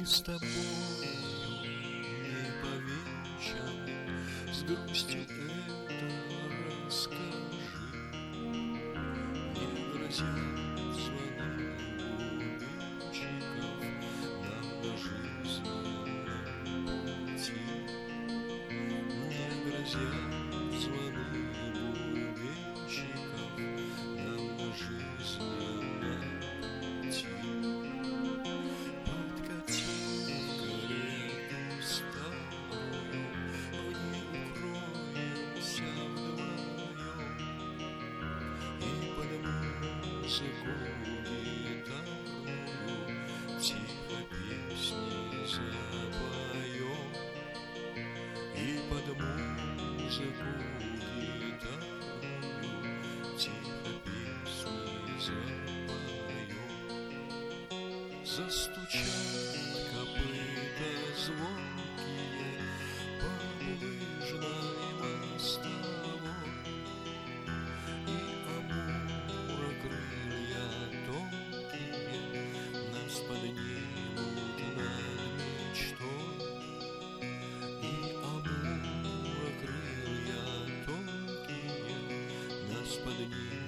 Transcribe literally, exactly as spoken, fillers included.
с тобою не повенчан, с грустью это расскажи. Не грозят звоны бубенчиков нам на жизненном пути. Не грозят звоны бубенчиков нам на жизненном пути. Подкатим карету старую, в ней укроемся вдвоем, и под музыку гитарную тихо песни запоем. И под музыку гитарную тихо песни запоем. Застучат копыта звонкие по булыжной мостовой, и амура крылья тонкие нас поднимут над мечтой. И амура крылья тонкие нас поднимут